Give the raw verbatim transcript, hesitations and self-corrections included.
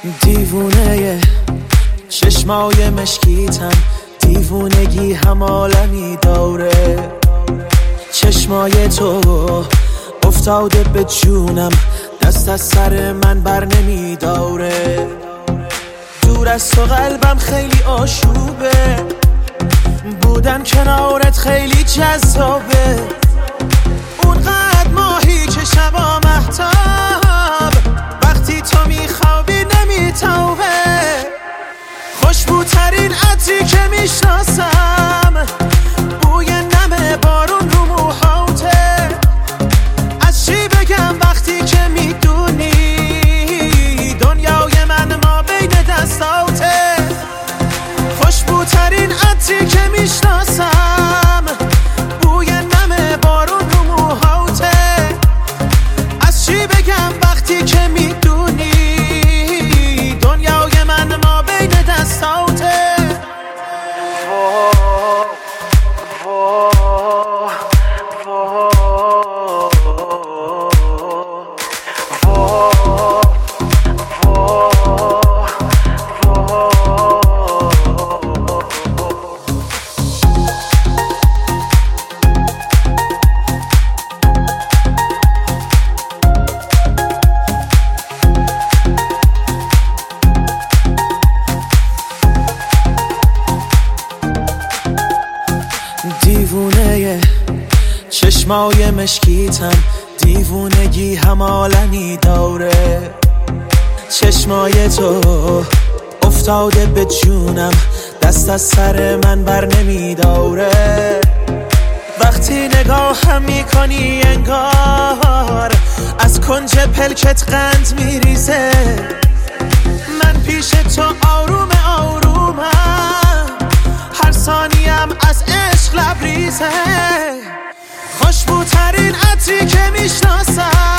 دیوونه چشمای مشکیتم، دیوونگی هم عالمی داره. چشمای تو افتاده به جونم، دست از سر من بر نمی داره. دور از تو قلبم خیلی آشوبه، بودن کنارت خیلی جذابه. اونقدر ماهی که شبا مهتاب، وقتی تو میخوابی نمیتابه. خوشبوترین عطری که میشناسم، بوی نم بارون رو موهاته. از چی بگم وقتی که میدونی دنیای من ما بین دستاته. خوشبوترین عطری که میشناسم، بوی نم بارون رو موهاته. از چی بگم وقتی که میدونی دنیای من ما بین دستاته. دیوونه چشمای مشکیتم، دیوونگی هم عالمی داره. چشمای تو افتاده به جونم، دست از سر من بر نمی داره. وقتی نگاهم میکنی انگار از کنج پلکت قند میریزه. من پیش تو آروم آرومم، هر ثانیم از عشق لبریزه. خوشبوترین عطری که میشناسم،